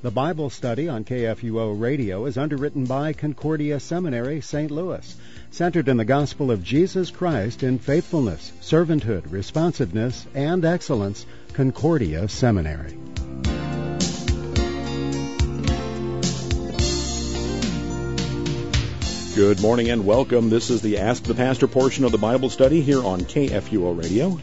The Bible study on KFUO Radio is underwritten by Concordia Seminary, St. Louis, centered in the gospel of Jesus Christ in faithfulness, servanthood, responsiveness, and excellence. Concordia Seminary. Good morning and welcome. This is the Ask the Pastor portion of the Bible study here on KFUO Radio.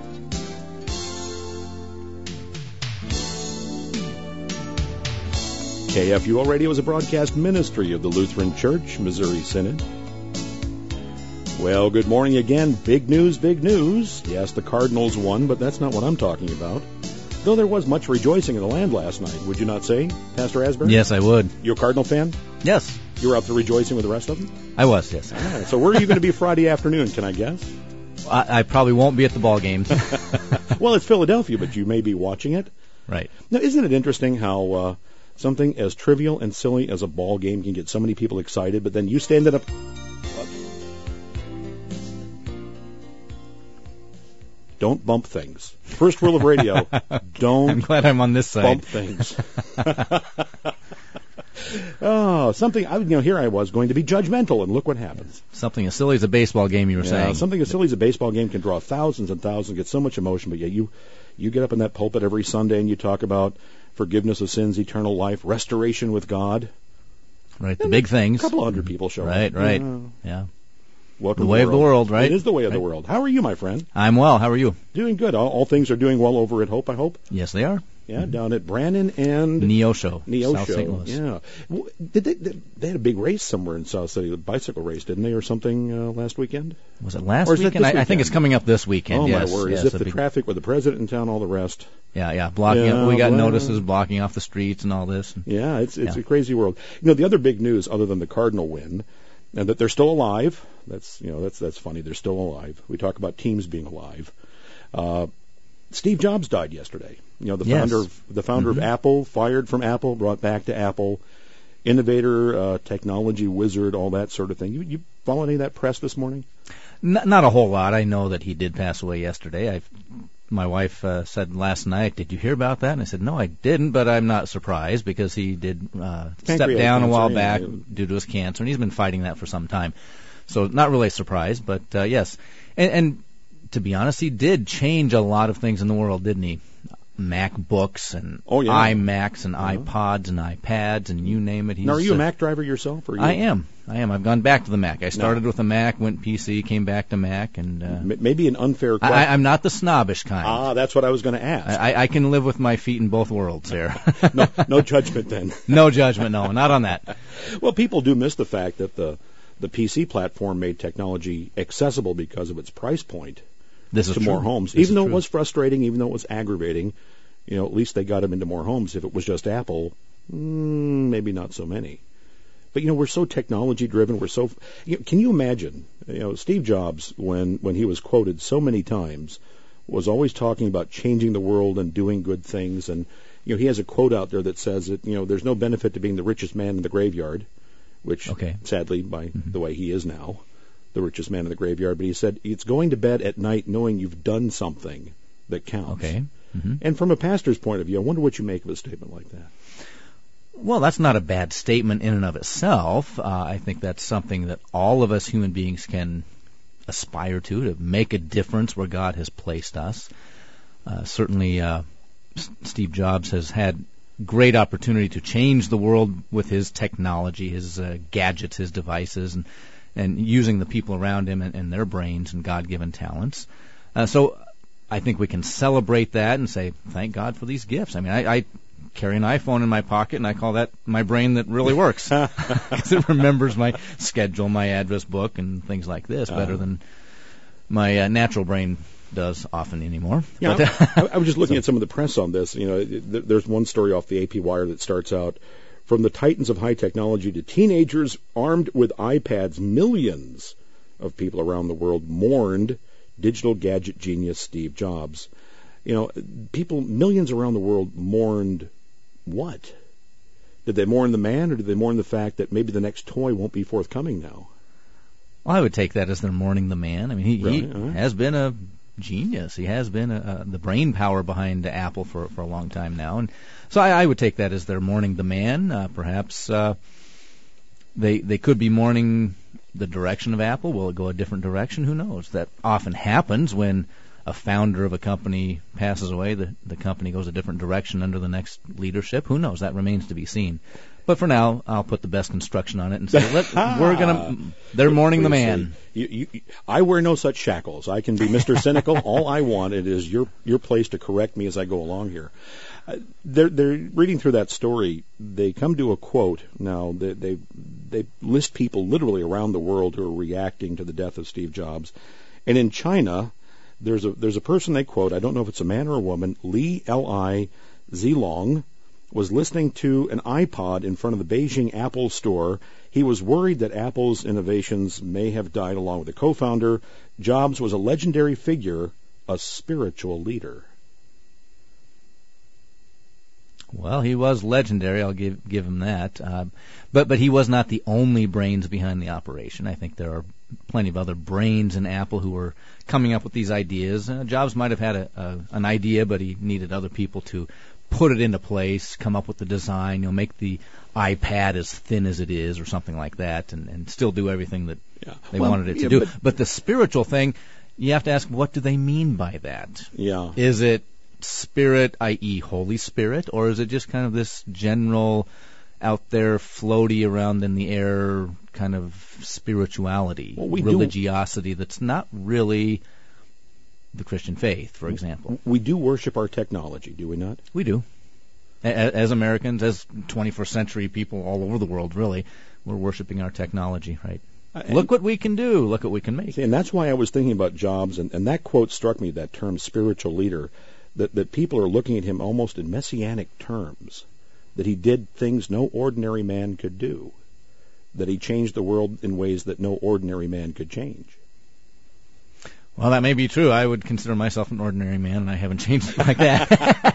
KFUO Radio is a broadcast ministry of the Lutheran Church, Missouri Synod. Well, good morning again. Big news, big news. Yes, the Cardinals won, but that's not what I'm talking about. Though there was much rejoicing in the land last night, would you not say, Pastor Asbury? Yes, I would. You a Cardinal fan? Yes. You were out there rejoicing with the rest of them? I was, yes. Ah, so where are you going to be Friday afternoon, can I guess? I probably won't be at the ball games. Well, it's Philadelphia, but you may be watching it. Right. Now, isn't it interesting how something as trivial and silly as a ball game can get so many people excited, but then you stand it up... Don't bump things. First rule of radio, don't I'm glad I'm on this side. Bump things. Oh, something, here I was going to be judgmental, and look what happens. Something as silly as a baseball game, you were saying. Something as silly as a baseball game can draw thousands and thousands, get so much emotion, but yet you get up in that pulpit every Sunday and you talk about forgiveness of sins, eternal life, restoration with God. Right, the big things. A couple hundred people show up. Right, yeah. Welcome the way of the world, right? It is the way of the world. How are you, my friend? I'm well. How are you? Doing good. All things are doing well over at Hope, I hope? Yes, they are. Yeah, down at Brannan and... Neosho. South St. Louis. Yeah. They had a big race somewhere in South City, a bicycle race, didn't they, or something last weekend? Was it last weekend? I think it's coming up this weekend, oh, yes. My word. Yes, as if the traffic with the president in town, all the rest. Yeah. Blocking up. We got notices blocking off the streets and all this. Yeah, it's a crazy world. The other big news, other than the Cardinal win, and that they're still alive. That's funny. They're still alive. We talk about teams being alive. Steve Jobs died yesterday. The founder of Apple, fired from Apple, brought back to Apple, innovator, technology wizard, all that sort of thing. You follow any of that press this morning? Not a whole lot. I know that he did pass away yesterday. My wife said last night, "Did you hear about that?" And I said, "No, I didn't, but I'm not surprised because he did step down a while back due to his cancer, and he's been fighting that for some time. So not really surprised, but yes. And to be honest, he did change a lot of things in the world, didn't he? MacBooks and iMacs and iPods and iPads and you name it. Now, are you a Mac driver yourself? Or I am. I've gone back to the Mac. I started with a Mac, went PC, came back to Mac, and maybe an unfair question. I'm not the snobbish kind. That's what I was going to ask. I can live with my feet in both worlds there. No judgment then. No judgment. No, not on that. Well, people do miss the fact that the PC platform made technology accessible because of its price point. To more homes. Even though it was frustrating, even though it was aggravating, at least they got them into more homes. If it was just Apple, maybe not so many. But, we're so technology-driven. We're so... can you imagine, Steve Jobs, when he was quoted so many times, was always talking about changing the world and doing good things. And, he has a quote out there that says that, there's no benefit to being the richest man in the graveyard, which, sadly, by the way he is now, the richest man in the graveyard, but he said, it's going to bed at night knowing you've done something that counts. Okay. Mm-hmm. And from a pastor's point of view, I wonder what you make of a statement like that. Well, that's not a bad statement in and of itself. I think that's something that all of us human beings can aspire to make a difference where God has placed us. Certainly, Steve Jobs has had great opportunity to change the world with his technology, his gadgets, his devices, and using the people around him and their brains and God-given talents. So I think we can celebrate that and say, thank God for these gifts. I mean, I carry an iPhone in my pocket, and I call that my brain that really works because it remembers my schedule, my address book, and things like this better than my natural brain does often anymore. Yeah, I was just looking at some of the press on this. There's one story off the AP Wire that starts out, from the titans of high technology to teenagers armed with iPads, millions of people around the world mourned digital gadget genius Steve Jobs. Millions around the world mourned what? Did they mourn the man, or did they mourn the fact that maybe the next toy won't be forthcoming now? Well, I would take that as they're mourning the man. I mean, he has been a genius. He has been the brain power behind Apple for a long time now. And so I would take that as they're mourning the man. Perhaps they could be mourning the direction of Apple. Will it go a different direction? Who knows? That often happens when a founder of a company passes away. The company goes a different direction under the next leadership. Who knows? That remains to be seen. But for now, I'll put the best construction on it and say, they're mourning the man. I wear no such shackles. I can be Mr. Cynical. All I want, it is your place to correct me as I go along here. They're reading through that story. They come to a quote. Now, they list people literally around the world who are reacting to the death of Steve Jobs. And in China, there's a person they quote. I don't know if it's a man or a woman. Li Zilong was listening to an iPod in front of the Beijing Apple store. He was worried that Apple's innovations may have died along with the co-founder. Jobs was a legendary figure, a spiritual leader. Well, he was legendary. I'll give him that. But he was not the only brains behind the operation. I think there are plenty of other brains in Apple who were coming up with these ideas. Jobs might have had an idea, but he needed other people to put it into place, come up with the design, make the iPad as thin as it is or something like that, and still do everything that they wanted it to do. But the spiritual thing, you have to ask, what do they mean by that? Yeah. Is it spirit, i.e. Holy Spirit, or is it just kind of this general out there floaty around in the air kind of spirituality, religiosity that's not really the Christian faith, for example? We do worship our technology, do we not? We do. As Americans, as 21st century people all over the world, really, we're worshiping our technology, right? Look what we can do. Look what we can make. See, and that's why I was thinking about Jobs, and that quote struck me, that term spiritual leader, that people are looking at him almost in messianic terms, that he did things no ordinary man could do, that he changed the world in ways that no ordinary man could change. Well, that may be true. I would consider myself an ordinary man, and I haven't changed like that.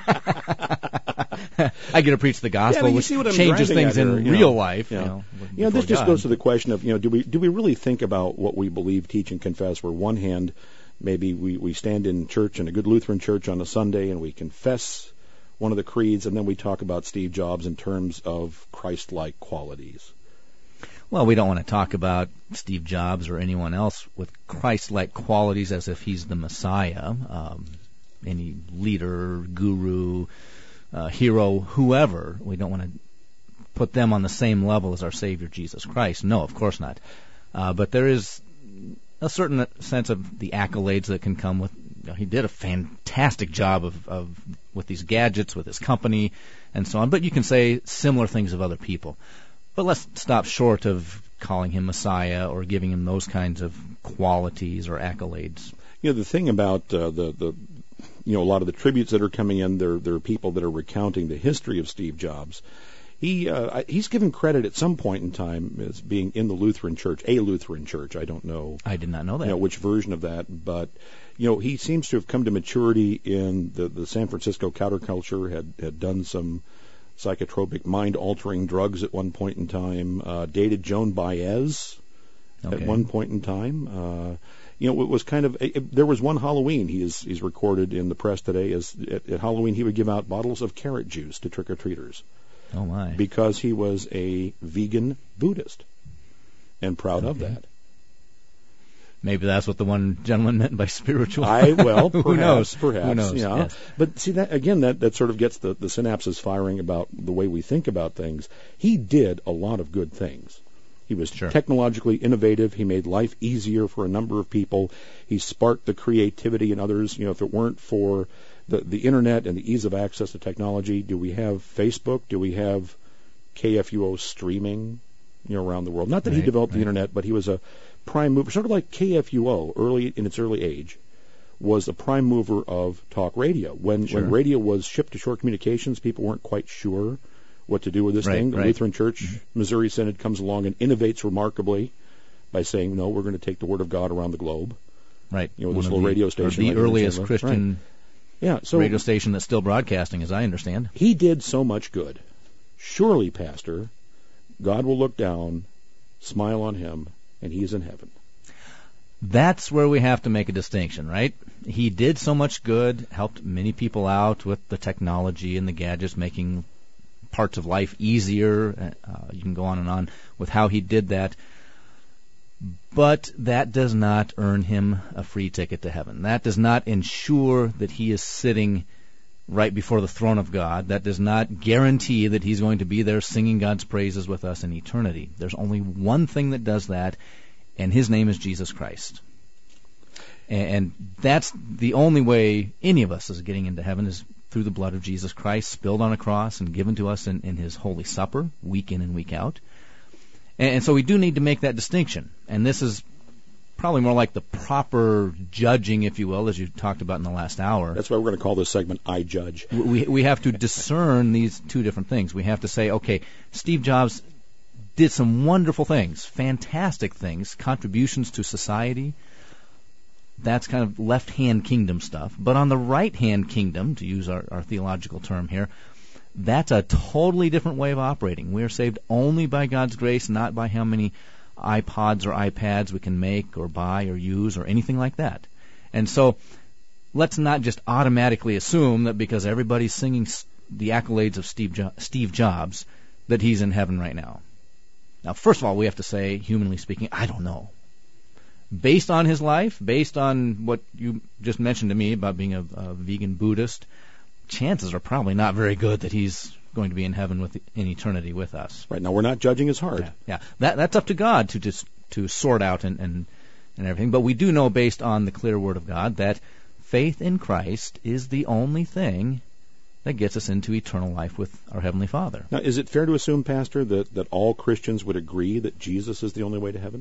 I get to preach the gospel, which changes things in real life. This just goes to the question of, do we really think about what we believe, teach, and confess? Where one hand, maybe we stand in church, in a good Lutheran church on a Sunday, and we confess one of the creeds, and then we talk about Steve Jobs in terms of Christ-like qualities. Well, we don't want to talk about Steve Jobs or anyone else with Christ-like qualities as if he's the Messiah, any leader, guru, hero, whoever. We don't want to put them on the same level as our Savior Jesus Christ. No, of course not. But there is a certain sense of the accolades that can come with. He did a fantastic job of with these gadgets, with his company, and so on. But you can say similar things of other people. But let's stop short of calling him Messiah or giving him those kinds of qualities or accolades. The thing about a lot of the tributes that are coming in, there are people that are recounting the history of Steve Jobs. He's given credit at some point in time as being in the Lutheran Church, a Lutheran church. I don't know. I did not know that. Which version of that, but he seems to have come to maturity in the San Francisco counterculture. Had done some psychotropic, mind-altering drugs at one point in time. Dated Joan Baez at one point in time. It was kind of there was one Halloween he's recorded in the press today as at Halloween he would give out bottles of carrot juice to trick-or-treaters. Oh my! Because he was a vegan Buddhist and proud of that. Maybe that's what the one gentleman meant by spiritual. Perhaps, Who knows? Perhaps. Who knows? Yeah. Yes. But see, that sort of gets the synapses firing about the way we think about things. He did a lot of good things. He was technologically innovative. He made life easier for a number of people. He sparked the creativity in others. If it weren't for the internet and the ease of access to technology, do we have Facebook? Do we have KFUO streaming, around the world? Not that he developed the internet, but he was a prime mover, sort of like KFUO in its early age, was a prime mover of talk radio. When radio was shipped to Shore Communications, people weren't quite sure what to do with this thing. The Lutheran Church, Missouri Synod comes along and innovates remarkably by saying, no, we're going to take the Word of God around the globe. Right. This little radio station. The earliest Christian radio station that's still broadcasting, as I understand. He did so much good. Surely, Pastor, God will look down, smile on him, and he's in heaven. That's where we have to make a distinction, right? He did so much good, helped many people out with the technology and the gadgets, making parts of life easier. You can go on and on with how he did that. But that does not earn him a free ticket to heaven. That does not ensure that he is sitting right before the throne of God. That does not guarantee that he's going to be there singing God's praises with us in eternity. There's only one thing that does that, and his name is Jesus Christ. And that's the only way any of us is getting into heaven, is through the blood of Jesus Christ, spilled on a cross and given to us in his Holy Supper, week in and week out. And so we do need to make that distinction. And this is probably more like the proper judging, if you will, as you talked about in the last hour. That's why we're going to call this segment I Judge. We have to discern these two different things. We have to say, okay, Steve Jobs did some wonderful things, fantastic things, contributions to society. That's kind of left-hand kingdom stuff. But on the right-hand kingdom, to use our theological term here, that's a totally different way of operating. We are saved only by God's grace, not by how many iPods or iPads we can make or buy or use or anything like that. And so let's not just automatically assume that because everybody's singing the accolades of Steve Jobs that he's in heaven right now. Now, first of all, we have to say, humanly speaking, I don't know. Based on his life, based on what you just mentioned to me about being a vegan Buddhist, chances are probably not very good that he's going to be in heaven in eternity with us. Right. Now, we're not judging his heart. Yeah. That's up to God to sort out and everything. But we do know, based on the clear Word of God, that faith in Christ is the only thing that gets us into eternal life with our Heavenly Father. Now, is it fair to assume, Pastor, that all Christians would agree that Jesus is the only way to heaven?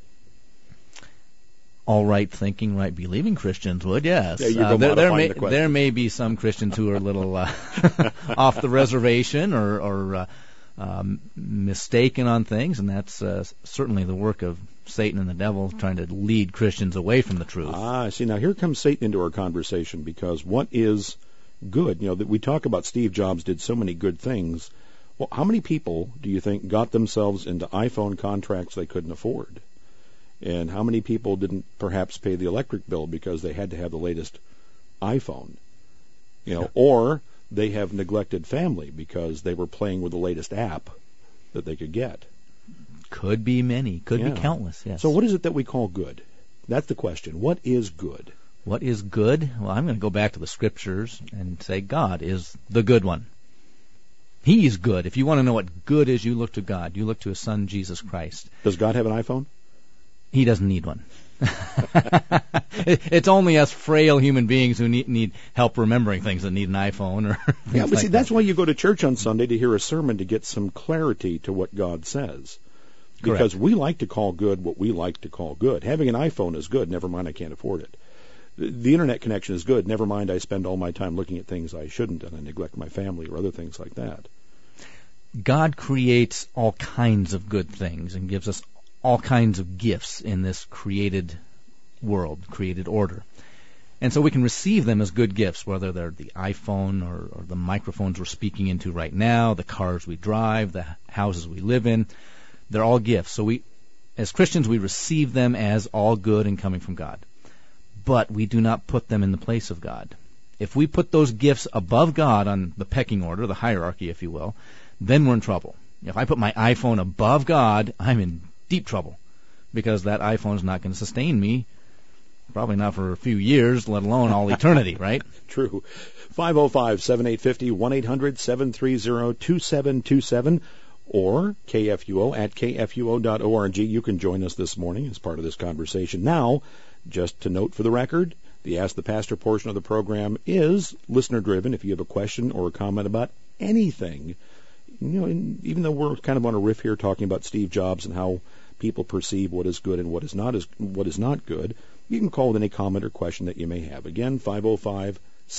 All right thinking, right believing Christians would, yes. Yeah, there may be some Christians who are a little off the reservation or mistaken on things, and that's certainly the work of Satan and the devil, trying to lead Christians away from the truth. See, now here comes Satan into our conversation, because what is good? You know, that we talk about Steve Jobs did so many good things. Well, how many people do you think got themselves into iPhone contracts they couldn't afford? And how many people didn't perhaps pay the electric bill because they had to have the latest iPhone? You know, or they have neglected family because they were playing with the latest app that they could get. Could be many. Could be countless, yes. So what is it that we call good? That's the question. What is good? What is good? Well, I'm going to go back to the Scriptures and say God is the good one. He is good. If you want to know what good is, you look to God. You look to His Son, Jesus Christ. Does God have an iPhone? He doesn't need one. It's only us frail human beings who need help remembering things that need an iPhone or yeah, but see, that's why you go to church on Sunday, to hear a sermon, to get some clarity to what God says. Because we like to call good what we like to call good. Having an iPhone is good, never mind I can't afford it. The internet connection is good, never mind I spend all my time looking at things I shouldn't and I neglect my family or other things like that. God creates all kinds of good things and gives us all kinds of gifts in this created world, created order. And so we can receive them as good gifts, whether they're the iPhone or the microphones we're speaking into right now, the cars we drive, the houses we live in. They're all gifts. So we, as Christians, we receive them as all good and coming from God. But we do not put them in the place of God. If we put those gifts above God on the pecking order, the hierarchy, if you will, then we're in trouble. If I put my iPhone above God, I'm in deep trouble, because that iPhone is not going to sustain me, probably not for a few years, let alone all eternity, right? True. 505-7850, 1-800-730-2727, or KFUO at kfuo.org. You can join us this morning as part of this conversation. Now, just to note for the record, the Ask the Pastor portion of the program is listener-driven. If you have a question or a comment about anything, you know, even though we're kind of on a riff here talking about Steve Jobs and how people perceive what is good and what is not good, you can call with any comment or question that you may have. Again, 505-7850,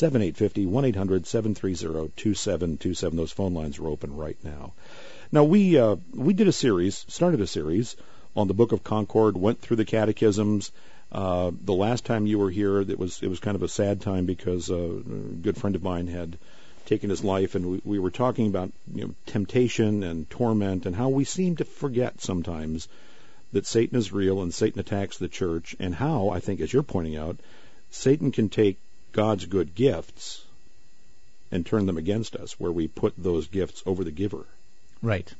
1-800-730-2727. Those phone lines are open right now. Now, we started a series on the Book of Concord, went through the catechisms. The last time you were here, it was kind of a sad time, because a good friend of mine had taken his life, and we were talking about temptation and torment and how we seem to forget sometimes that Satan is real and Satan attacks the church, and how, I think, as you're pointing out, Satan can take God's good gifts and turn them against us, where we put those gifts over the giver. Right.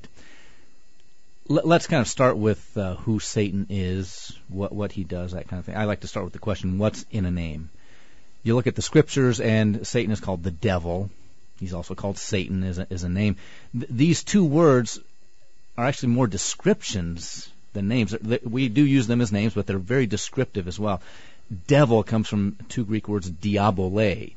Let's kind of start with who Satan is, what he does, that kind of thing. I like to start with the question, what's in a name? You look at the scriptures, and Satan is called the devil. He's also called Satan as a name. These two words are actually more descriptions than names. We do use them as names, but they're very descriptive as well. Devil comes from two Greek words, diabole,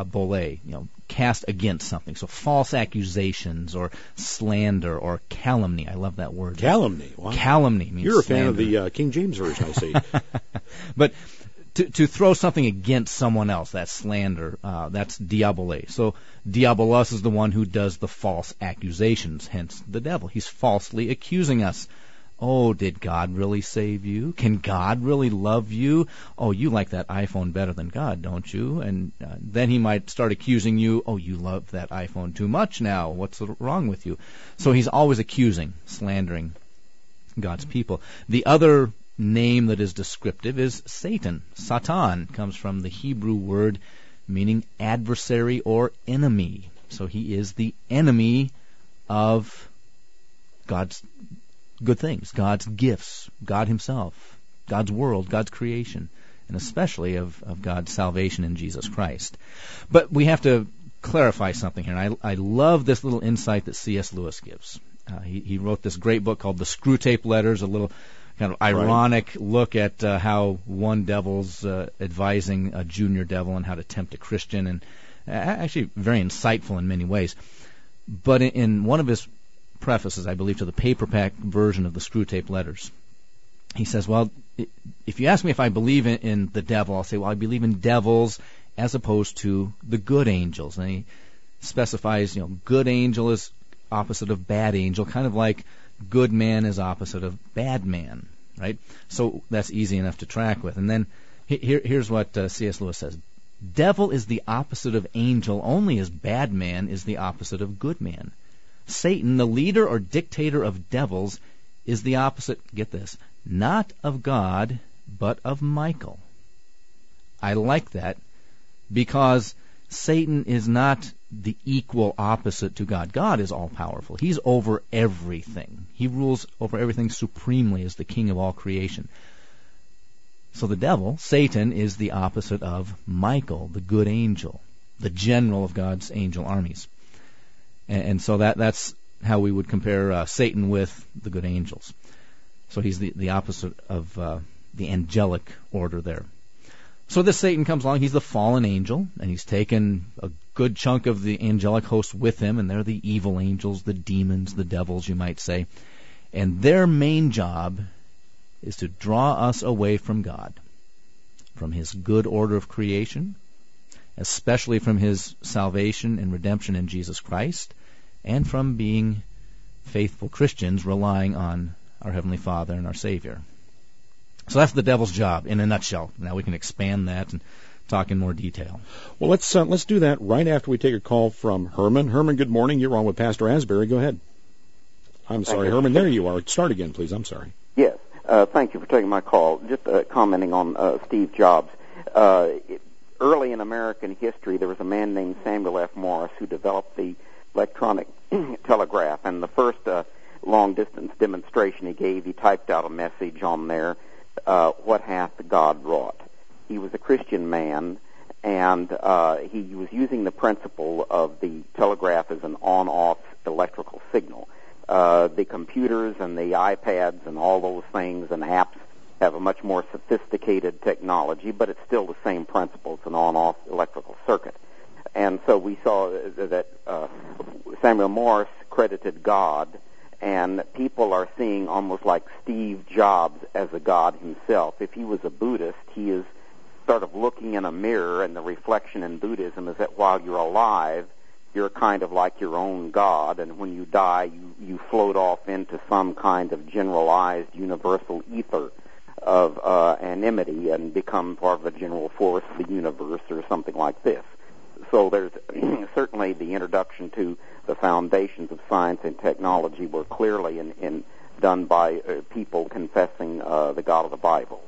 cast against something. So false accusations or slander or calumny. I love that word. Calumny. Wow. Calumny means You're a slander. fan of the King James Version, I see. But to throw something against someone else, that's slander. That's diabole. So diabolos is the one who does the false accusations, hence the devil. He's falsely accusing us. Oh, did God really save you? Can God really love you? Oh, you like that iPhone better than God, don't you? And then he might start accusing you, oh, you love that iPhone too much now. What's wrong with you? So he's always accusing, slandering God's people. The other name that is descriptive is Satan. Satan comes from the Hebrew word meaning adversary or enemy. So he is the enemy of God's good things, God's gifts, God himself, God's world, God's creation, and especially of God's salvation in Jesus Christ. But we have to clarify something here, and I love this little insight that C.S. Lewis gives. He wrote this great book called The Screwtape Letters, a little kind of ironic look at how one devil's advising a junior devil on how to tempt a Christian, and actually very insightful in many ways. But in one of his prefaces, I believe, to the paperback version of the Screwtape Letters, he says, well, if you ask me if I believe in the devil, I'll say, well, I believe in devils as opposed to the good angels. And he specifies, good angel is opposite of bad angel, kind of like good man is opposite of bad man, right? So that's easy enough to track with. And then here's what C.S. Lewis says. Devil is the opposite of angel only as bad man is the opposite of good man. Satan, the leader or dictator of devils, is the opposite, get this, not of God, but of Michael. I like that because Satan is not the equal opposite to God. God is all-powerful. He's over everything. He rules over everything supremely as the king of all creation. So the devil, Satan, is the opposite of Michael, the good angel, the general of God's angel armies. And so that's how we would compare Satan with the good angels. So he's the opposite of the angelic order there. So this Satan comes along. He's the fallen angel, and he's taken a good chunk of the angelic host with him, and they're the evil angels, the demons, the devils, you might say. And their main job is to draw us away from God, from his good order of creation, especially from his salvation and redemption in Jesus Christ, and from being faithful Christians relying on our Heavenly Father and our Savior. So that's the devil's job in a nutshell. Now we can expand that and talk in more detail. Well, let's do that right after we take a call from Herman. Herman, good morning. You're on with Pastor Asbury. Go ahead. I'm sorry, Herman. There you are. Start again, please. I'm sorry. Yes. Thank you for taking my call. Just commenting on Steve Jobs. Early in American history, there was a man named Samuel F. Morse who developed the electronic telegraph, and the first long-distance demonstration he gave, he typed out a message on there, what hath God wrought? He was a Christian man, and he was using the principle of the telegraph as an on-off electrical signal. The computers and the iPads and all those things and apps have a much more sophisticated technology, but it's still the same principle. It's an on-off electrical circuit. And so we saw that Samuel Morse credited God, and people are seeing almost like Steve Jobs as a God himself. If he was a Buddhist, he is sort of looking in a mirror, and the reflection in Buddhism is that while you're alive, you're kind of like your own God, and when you die, you float off into some kind of generalized universal ether of anonymity and become part of a general force of the universe or something like this. So there's certainly the introduction to the foundations of science and technology were clearly in done by people confessing the God of the Bible.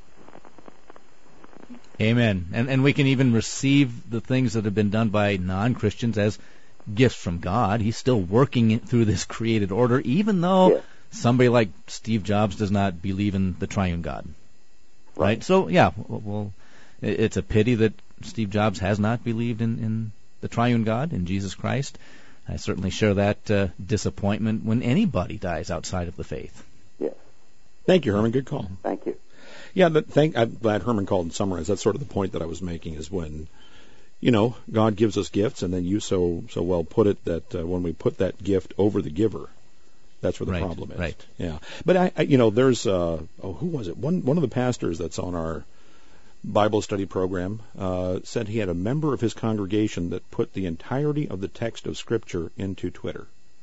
Amen. And we can even receive the things that have been done by non-Christians as gifts from God. He's still working through this created order, even though somebody like Steve Jobs does not believe in the triune God. Right? So, yeah, well, it's a pity that Steve Jobs has not believed in the triune God, in Jesus Christ. I certainly share that disappointment when anybody dies outside of the faith. Yes. Thank you, Herman. Good call. Thank you. Yeah, I'm glad Herman called and summarized. That's sort of the point that I was making, is when, God gives us gifts, and then you so well put it that when we put that gift over the giver, that's where the problem is. Right. Yeah. But there's who was it? One of the pastors that's on our Bible study program said he had a member of his congregation that put the entirety of the text of Scripture into Twitter.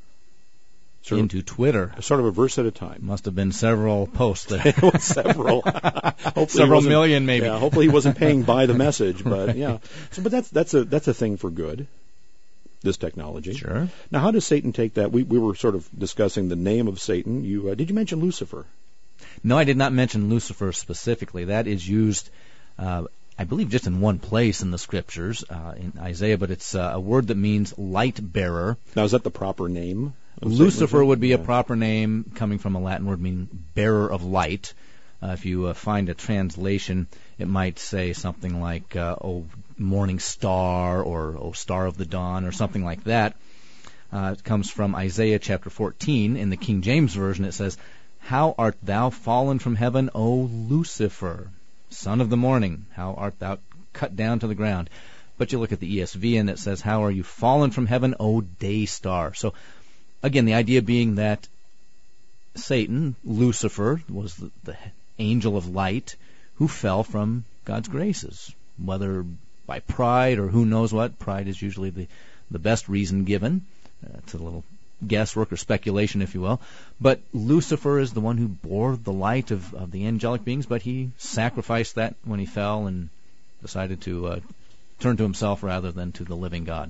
Into Twitter. Sort of a verse at a time. Must have been several posts there. Several. Several million, maybe. Yeah, hopefully he wasn't paying by the message, but yeah. So, but that's a thing for good, this technology. Sure. Now, how does Satan take that? We were sort of discussing the name of Satan. Did you mention Lucifer? No, I did not mention Lucifer specifically. That is used, I believe, just in one place in the Scriptures, in Isaiah, but it's a word that means light bearer. Now, is that the proper name? Lucifer would be a proper name, coming from a Latin word meaning bearer of light. If you find a translation, it might say something like, morning star, or star of the dawn, or something like that. It comes from Isaiah chapter 14. In the King James Version, it says, "How art thou fallen from heaven, O Lucifer, son of the morning? How art thou cut down to the ground?" But you look at the ESV, and it says, "How are you fallen from heaven, O day star?" So, again, the idea being that Satan, Lucifer, was the angel of light who fell from God's graces, whether by pride or who knows what. Pride is usually the best reason given. It's a little guesswork or speculation, if you will. But Lucifer is the one who bore the light of the angelic beings, but he sacrificed that when he fell and decided to turn to himself rather than to the living God.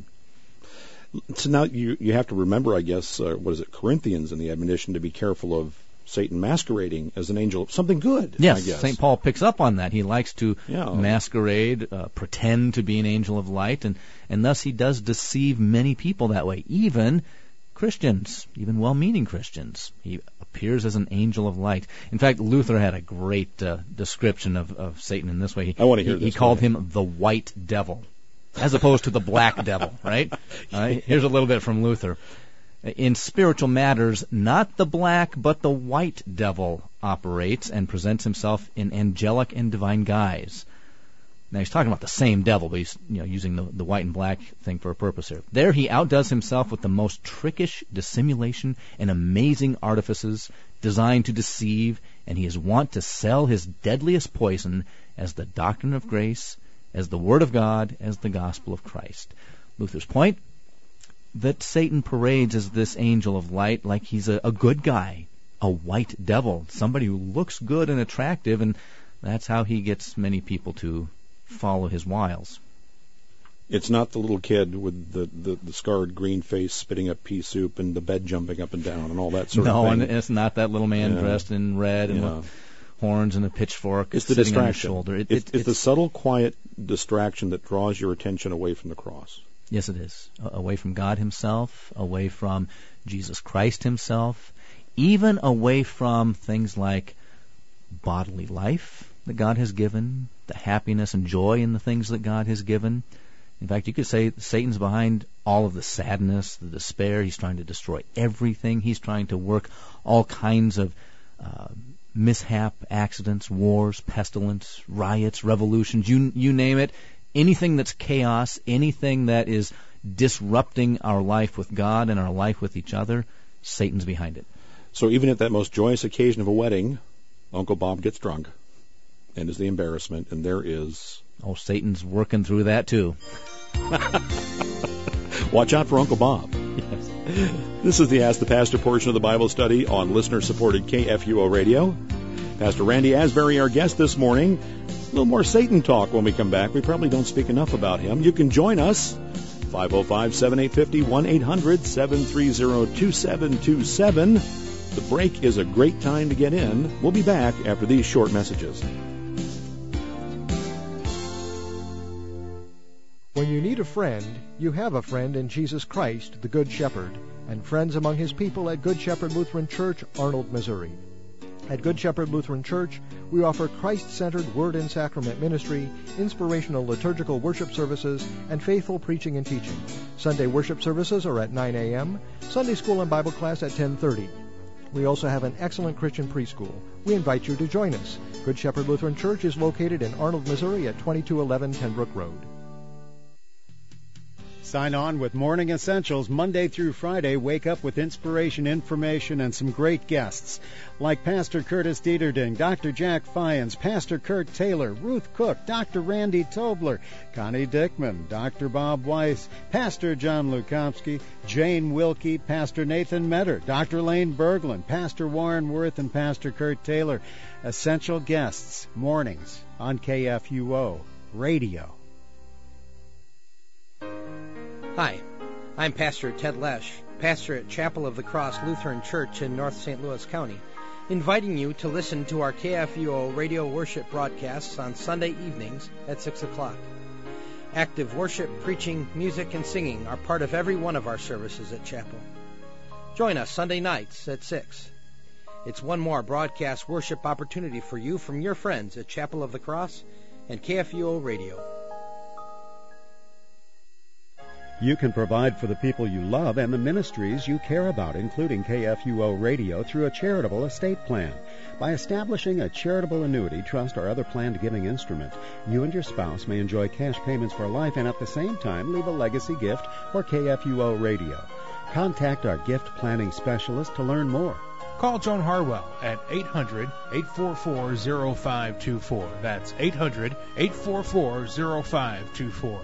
So now you have to remember, I guess, Corinthians and the admonition to be careful of Satan masquerading as an angel of something good. Yes, I guess. St. Paul picks up on that. He likes to masquerade, pretend to be an angel of light, and thus he does deceive many people that way, even Christians, even well-meaning Christians. He appears as an angel of light. In fact, Luther had a great description of Satan in this way. I want to hear this. He called him the white devil, as opposed to the black devil, right? Here's a little bit from Luther. In spiritual matters, not the black but the white devil operates and presents himself in angelic and divine guise. Now he's talking about the same devil, but he's using the white and black thing for a purpose here. There he outdoes himself with the most trickish dissimulation and amazing artifices designed to deceive, and he is wont to sell his deadliest poison as the doctrine of grace, as the Word of God, as the gospel of Christ. Luther's point, that Satan parades as this angel of light like he's a good guy, a white devil, somebody who looks good and attractive, and that's how he gets many people to follow his wiles. It's not the little kid with the scarred green face spitting up pea soup and the bed jumping up and down and all that sort of thing. No, and it's not that little man dressed in red and with horns and a pitchfork sitting on his shoulder. It's the subtle, quiet distraction that draws your attention away from the cross. Yes, it is. Away from God himself, away from Jesus Christ himself, even away from things like bodily life that God has given, the happiness and joy in the things that God has given. In fact, you could say Satan's behind all of the sadness, the despair. He's trying to destroy everything. He's trying to work all kinds of mishap, accidents, wars, pestilence, riots, revolutions, you name it. Anything that's chaos, anything that is disrupting our life with God and our life with each other, Satan's behind it. So even at that most joyous occasion of a wedding, Uncle Bob gets drunk and is the embarrassment, and there is... Oh, Satan's working through that too. Watch out for Uncle Bob. Yes. This is the Ask the Pastor portion of the Bible study on listener-supported KFUO Radio. Pastor Randy Asbury, our guest this morning. A little more Satan talk when we come back. We probably don't speak enough about him. You can join us, 505-7850, 1-800-730-2727. The break is a great time to get in. We'll be back after these short messages. When you need a friend, you have a friend in Jesus Christ, the Good Shepherd, and friends among his people at Good Shepherd Lutheran Church, Arnold, Missouri. At Good Shepherd Lutheran Church, we offer Christ-centered Word and Sacrament ministry, inspirational liturgical worship services, and faithful preaching and teaching. Sunday worship services are at 9 a.m., Sunday school and Bible class at 10:30. We also have an excellent Christian preschool. We invite you to join us. Good Shepherd Lutheran Church is located in Arnold, Missouri at 2211 Tenbrook Road. Sign on with Morning Essentials Monday through Friday. Wake up with inspiration, information, and some great guests like Pastor Curtis Dieterding, Dr. Jack Fyans, Pastor Kurt Taylor, Ruth Cook, Dr. Randy Tobler, Connie Dickman, Dr. Bob Weiss, Pastor John Lukomsky, Jane Wilkie, Pastor Nathan Metter, Dr. Lane Berglund, Pastor Warren Worth, and Pastor Kurt Taylor. Essential guests, mornings on KFUO Radio. Hi, I'm Pastor Ted Lesh, pastor at Chapel of the Cross Lutheran Church in North St. Louis County, inviting you to listen to our KFUO radio worship broadcasts on Sunday evenings at 6 o'clock. Active worship, preaching, music, and singing are part of every one of our services at Chapel. Join us Sunday nights at 6. It's one more broadcast worship opportunity for you from your friends at Chapel of the Cross and KFUO Radio. You can provide for the people you love and the ministries you care about, including KFUO Radio, through a charitable estate plan. By establishing a charitable annuity, trust, or other planned giving instrument, you and your spouse may enjoy cash payments for life and at the same time leave a legacy gift for KFUO Radio. Contact our gift planning specialist to learn more. Call Joan Harwell at 800-844-0524. That's 800-844-0524.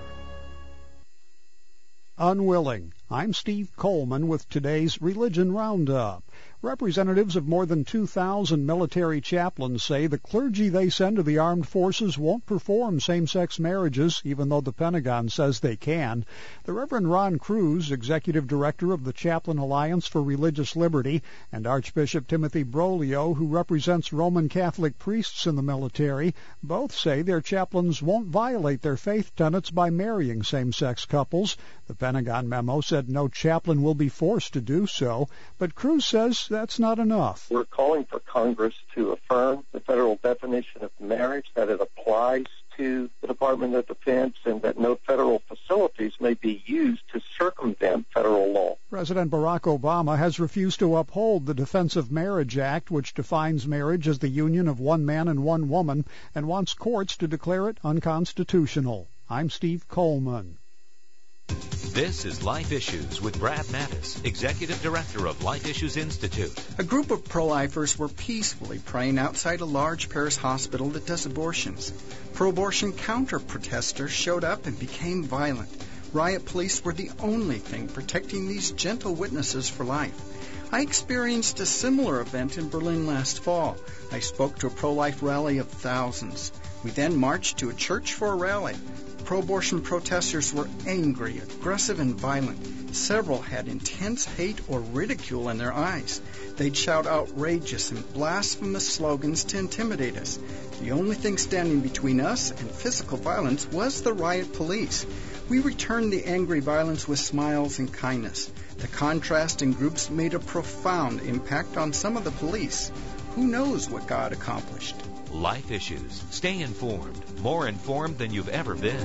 Unwilling. I'm Steve Coleman with today's Religion Roundup. Representatives of more than 2,000 military chaplains say the clergy they send to the armed forces won't perform same-sex marriages, even though the Pentagon says they can. The Reverend Ron Cruz, Executive Director of the Chaplain Alliance for Religious Liberty, and Archbishop Timothy Broglio, who represents Roman Catholic priests in the military, both say their chaplains won't violate their faith tenets by marrying same-sex couples. The Pentagon memo said no chaplain will be forced to do so, but Cruz says that's not enough. We're calling for Congress to affirm the federal definition of marriage, that it applies to the Department of Defense, and that no federal facilities may be used to circumvent federal law. President Barack Obama has refused to uphold the Defense of Marriage Act, which defines marriage as the union of one man and one woman, and wants courts to declare it unconstitutional. I'm Steve Coleman. This is Life Issues with Brad Mattis, Executive Director of Life Issues Institute. A group of pro-lifers were peacefully praying outside a large Paris hospital that does abortions. Pro-abortion counter-protesters showed up and became violent. Riot police were the only thing protecting these gentle witnesses for life. I experienced a similar event in Berlin last fall. I spoke to a pro-life rally of thousands. We then marched to a church for a rally. Pro-abortion protesters were angry, aggressive, and violent. Several had intense hate or ridicule in their eyes. They'd shout outrageous and blasphemous slogans to intimidate us. The only thing standing between us and physical violence was the riot police. We returned the angry violence with smiles and kindness. The contrast in groups made a profound impact on some of the police. Who knows what God accomplished? Life Issues. Stay informed. More informed than you've ever been.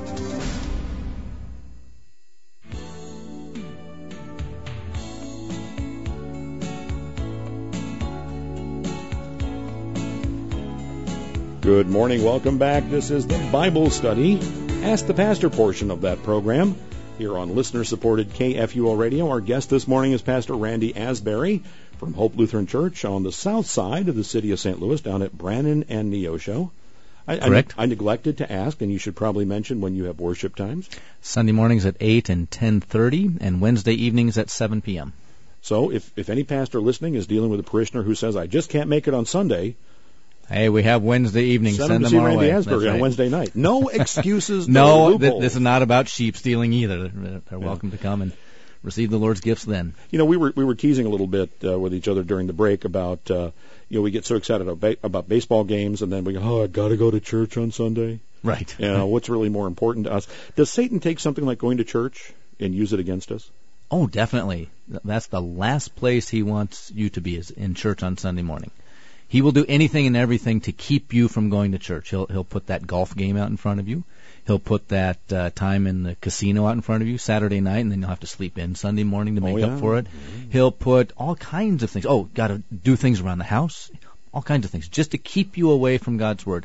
Good morning. Welcome back. This is the Bible Study. Ask the Pastor portion of that program here on listener-supported KFUO Radio. Our guest this morning is Pastor Randy Asbury from Hope Lutheran Church on the south side of the city of St. Louis, down at Brannan and Neosho. Correct. I neglected to ask, and you should probably mention when you have worship times. Sunday mornings at 8 and 10:30, and Wednesday evenings at 7 p.m. So if any pastor listening is dealing with a parishioner who says, I just can't make it on Sunday, hey, we have Wednesday evenings. Send them to see Randy Asbury on Wednesday night. No excuses. No, this is not about sheep stealing either. They're welcome to come and receive the Lord's gifts then. We were teasing a little bit with each other during the break about we get so excited about baseball games, and then we go, oh, I got to go to church on Sunday. Right. What's really more important to us? Does Satan take something like going to church and use it against us? Oh, definitely. That's the last place he wants you to be, is in church on Sunday morning. He will do anything and everything to keep you from going to church. He'll put that golf game out in front of you. He'll put that time in the casino out in front of you Saturday night, and then you'll have to sleep in Sunday morning to make up for it. Mm-hmm. He'll put all kinds of things. Oh, got to do things around the house. All kinds of things just to keep you away from God's Word.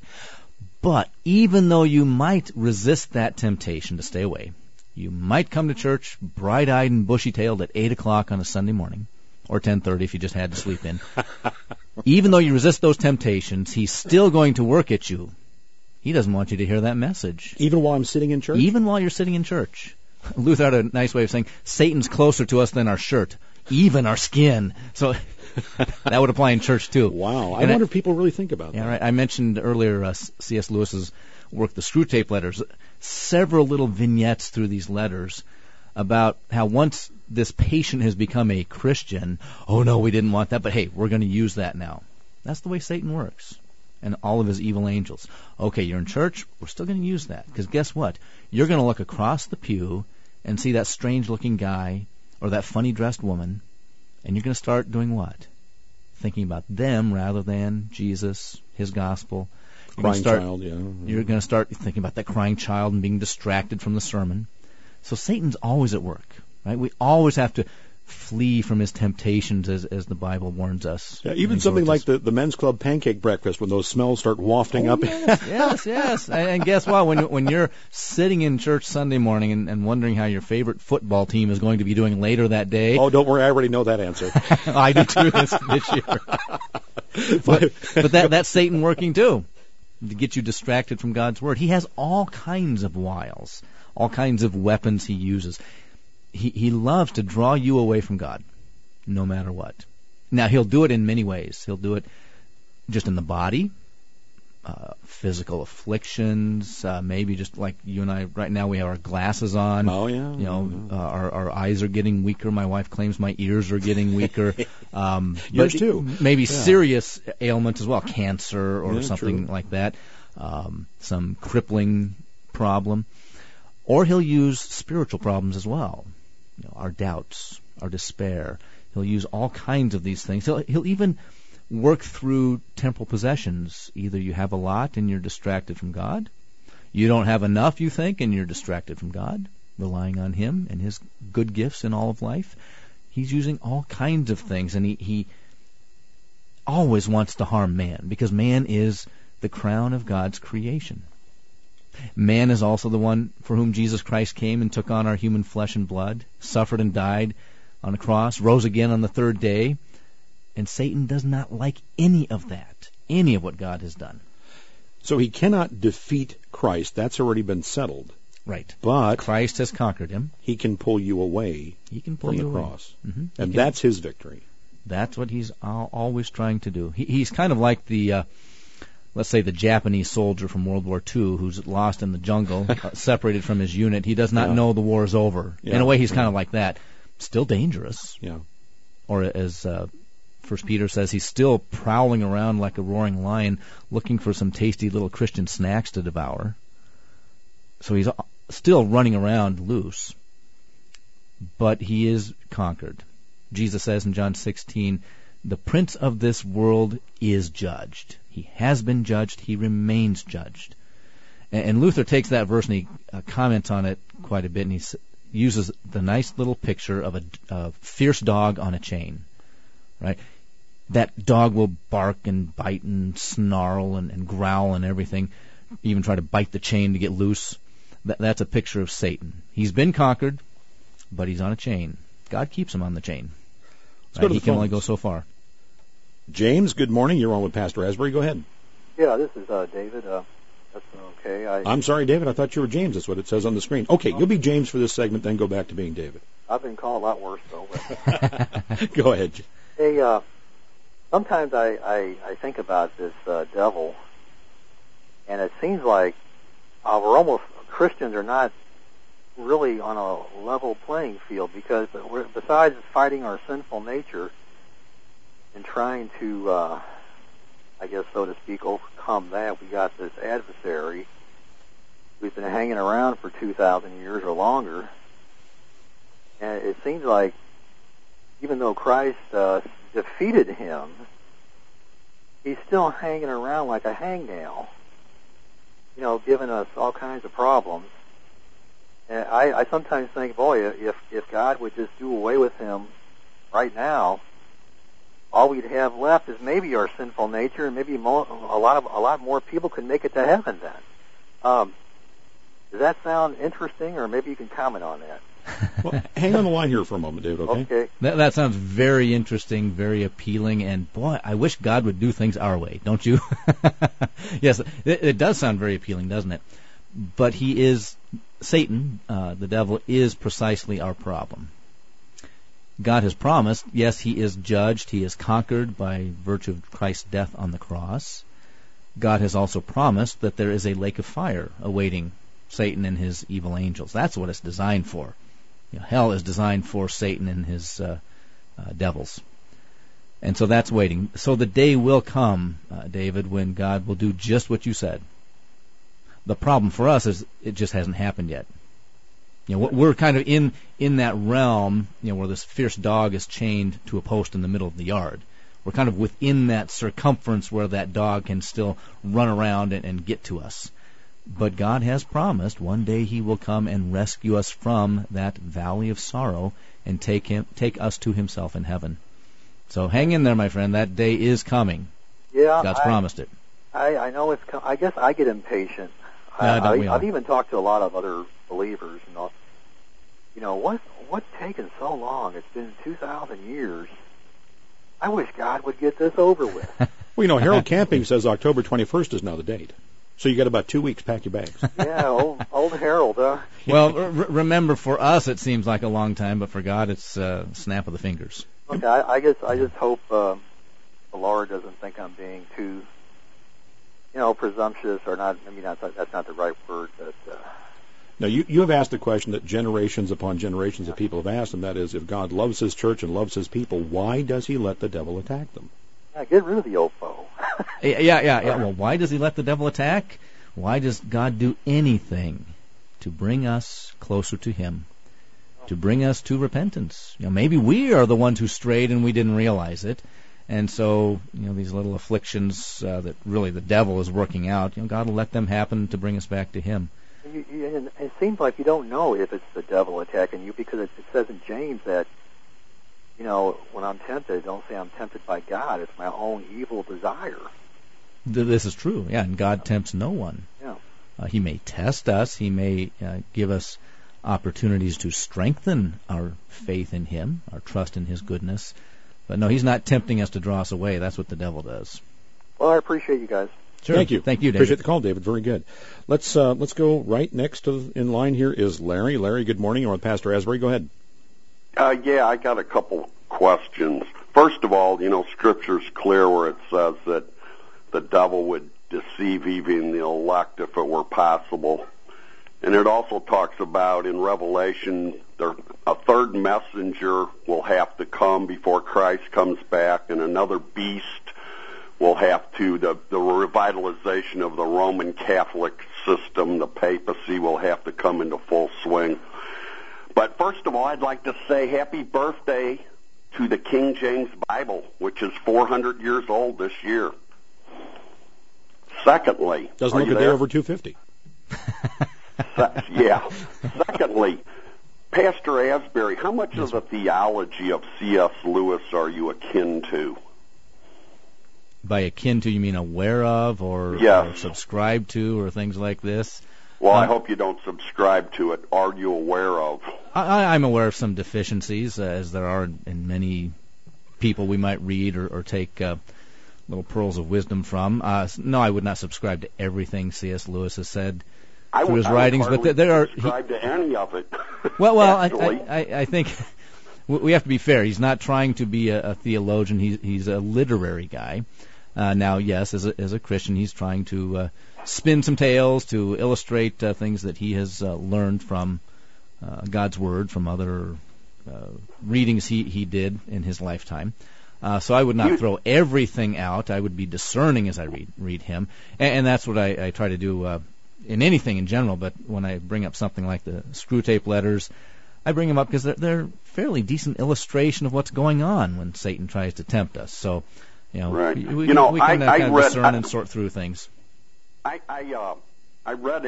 But even though you might resist that temptation to stay away, you might come to church bright-eyed and bushy-tailed at 8 o'clock on a Sunday morning, or 10:30 if you just had to sleep in. Even though you resist those temptations, he's still going to work at you. He doesn't want you to hear that message. Even while I'm sitting in church? Even while you're sitting in church. Luther had a nice way of saying, Satan's closer to us than our shirt, even our skin. So that would apply in church too. Wow. I wonder if people really think about that. Yeah, right. I mentioned earlier C.S. Lewis's work, The Screwtape Letters. Several little vignettes through these letters about how once this patient has become a Christian, oh no, we didn't want that, but hey, we're going to use that now. That's the way Satan works, and all of his evil angels. Okay, you're in church, we're still going to use that, because guess what? You're going to look across the pew and see that strange-looking guy or that funny-dressed woman, and you're going to start doing what? Thinking about them rather than Jesus, his gospel. Crying child, yeah. You're going to start thinking about that crying child and being distracted from the sermon. So Satan's always at work, right? We always have to flee from his temptations, as the Bible warns us. Yeah, even something like the men's club pancake breakfast, when those smells start wafting up. Yes. And guess what? When you're sitting in church Sunday morning and wondering how your favorite football team is going to be doing later that day. Oh, don't worry, I already know that answer. I do too this year. But that's Satan working too, to get you distracted from God's Word. He has all kinds of wiles, all kinds of weapons he uses. He loves to draw you away from God, no matter what. Now, he'll do it in many ways. He'll do it just in the body, physical afflictions, maybe just like you and I right now, we have our glasses on. Oh, yeah. Our eyes are getting weaker. My wife claims my ears are getting weaker. Yours too. Maybe serious ailments as well, cancer or something like that, some crippling problem. Or he'll use spiritual problems as well, our doubts, our despair. He'll use all kinds of these things. He'll even work through temporal possessions. Either you have a lot and you're distracted from God. You don't have enough, you think, and you're distracted from God, relying on Him and His good gifts in all of life. He's using all kinds of things, and he always wants to harm man, because man is the crown of God's creation. Man is also the one for whom Jesus Christ came and took on our human flesh and blood, suffered and died on a cross, rose again on the third day. And Satan does not like any of that, any of what God has done. So he cannot defeat Christ. That's already been settled. Right. But Christ has conquered him. He can pull you away from the cross. Mm-hmm. And that's his victory. That's what he's always trying to do. He's kind of like the... let's say the Japanese soldier from World War II who's lost in the jungle, separated from his unit. He does not know the war is over. Yeah. In a way, he's kind of like that. Still dangerous. Yeah. Or as First Peter says, he's still prowling around like a roaring lion looking for some tasty little Christian snacks to devour. So he's still running around loose. But he is conquered. Jesus says in John 16, the prince of this world is judged. He has been judged. He remains judged. And Luther takes that verse and he comments on it quite a bit, and he uses the nice little picture of a fierce dog on a chain. Right? That dog will bark and bite and snarl and growl and everything, even try to bite the chain to get loose. That's a picture of Satan. He's been conquered, but he's on a chain. God keeps him on the chain. Right? He can only go so far. James, good morning. You're on with Pastor Asbury. Go ahead. Yeah, this is David. That's okay. I'm sorry, David. I thought you were James. That's what it says on the screen. Okay, you'll be James for this segment, then go back to being David. I've been called a lot worse, though. Go ahead. Hey, sometimes I think about this devil, and it seems like we're almost, Christians are not really on a level playing field, because besides fighting our sinful nature and trying to, I guess, so to speak, overcome that, we got this adversary who's been hanging around for 2,000 years or longer. And it seems like even though Christ defeated him, he's still hanging around like a hangnail, giving us all kinds of problems. And I sometimes think, boy, if God would just do away with him right now, all we'd have left is maybe our sinful nature, and maybe a lot more people could make it to heaven then. Does that sound interesting, or maybe you can comment on that? Well, hang on the line here for a moment, David, okay? Okay. That sounds very interesting, very appealing, and boy, I wish God would do things our way, don't you? Yes, it does sound very appealing, doesn't it? But Satan, the devil, is precisely our problem. God has promised, yes, he is judged, he is conquered by virtue of Christ's death on the cross. God has also promised that there is a lake of fire awaiting Satan and his evil angels. That's what it's designed for. Hell is designed for Satan and his devils. And so that's waiting. So the day will come, David, when God will do just what you said. The problem for us is it just hasn't happened yet. We're kind of in that realm, where this fierce dog is chained to a post in the middle of the yard. We're kind of within that circumference where that dog can still run around and get to us. But God has promised one day he will come and rescue us from that valley of sorrow and take us to himself in heaven. So hang in there, my friend. That day is coming. Yeah, God's promised it. I know it's I guess I get impatient. I've even talked to a lot of other believers, what's taken so long? It's been 2,000 years. I wish God would get this over with. Well, Harold Camping says October 21st is now the date. So you got about 2 weeks, pack your bags. Yeah, old Harold, huh? Well, remember, for us it seems like a long time, but for God it's a snap of the fingers. Okay, I just hope the Lord doesn't think I'm being too, presumptuous, or not. Maybe that's not the right word, but. Now, you have asked a question that generations upon generations of people have asked, and that is, if God loves his church and loves his people, why does he let the devil attack them? Yeah, get rid of the old foe. Yeah. Well, why does he let the devil attack? Why does God do anything to bring us closer to him, to bring us to repentance? Maybe we are the ones who strayed and we didn't realize it. And so, these little afflictions that really the devil is working out, God will let them happen to bring us back to him. It seems like you don't know if it's the devil attacking you, because it says in James that, when I'm tempted, don't say I'm tempted by God. It's my own evil desire. This is true, yeah, and God tempts no one. Yeah. He may test us. He may give us opportunities to strengthen our faith in him, our trust in his goodness. But no, he's not tempting us to draw us away. That's what the devil does. Well, I appreciate you guys. Sure. Thank you, David. Appreciate the call, David. Very good. Let's go right next in line. Here is Larry. Larry, good morning. You're with Pastor Asbury. Go ahead. Yeah, I got a couple questions. First of all, Scripture's clear where it says that the devil would deceive even the elect if it were possible. And it also talks about in Revelation a third messenger will have to come before Christ comes back, and another beast will have to, the revitalization of the Roman Catholic system, the papacy, will have to come into full swing. But first of all, I'd like to say happy birthday to the King James Bible, which is 400 years old this year. Secondly, doesn't look a day over 250. Yeah. Secondly, Pastor Asbury, how much of the theology of C.S. Lewis are you akin to? By akin to, you mean aware of or subscribe to or things like this? Well, I hope you don't subscribe to it. Are you aware of? I'm aware of some deficiencies, as there are in many people we might read or take little pearls of wisdom from. No, I would not subscribe to everything C.S. Lewis has said through his writings, but there are. Subscribe to any of it. Well, I think we have to be fair. He's not trying to be a theologian. He's a literary guy. Now, yes, as a Christian, he's trying to spin some tales to illustrate things that he has learned from God's Word from other readings he did in his lifetime. So I would not throw everything out. I would be discerning as I read him, and that's what I try to do in anything in general. But when I bring up something like the Screwtape Letters, I bring them up because they're fairly decent illustration of what's going on when Satan tries to tempt us. So, right. we can kind of discern and sort through things. I read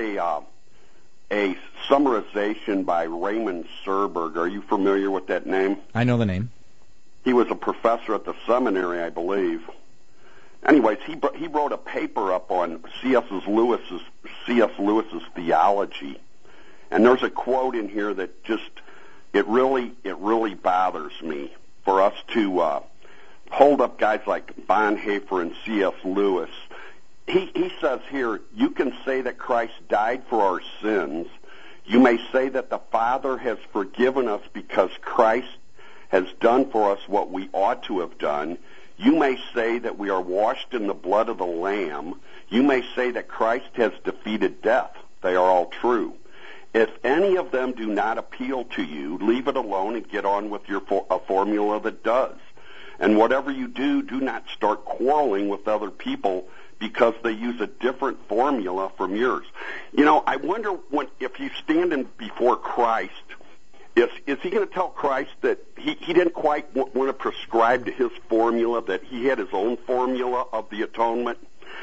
a summarization by Raymond Serberg. Are you familiar with that name? I know the name. He was a professor at the seminary, I believe. Anyways, he wrote a paper up on C.S. Lewis's theology, and there's a quote in here that just it really bothers me for us to hold up guys like Bonhoeffer and C.S. Lewis. He says here, you can say that Christ died for our sins. You may say that the Father has forgiven us because Christ has done for us what we ought to have done. You may say that we are washed in the blood of the Lamb. You may say that Christ has defeated death. They are all true. If any of them do not appeal to you, leave it alone and get on with a formula that does. And whatever you do, do not start quarreling with other people because they use a different formula from yours. I wonder if he's standing before Christ, is he going to tell Christ that he didn't quite want to prescribe to his formula, that he had his own formula of the atonement?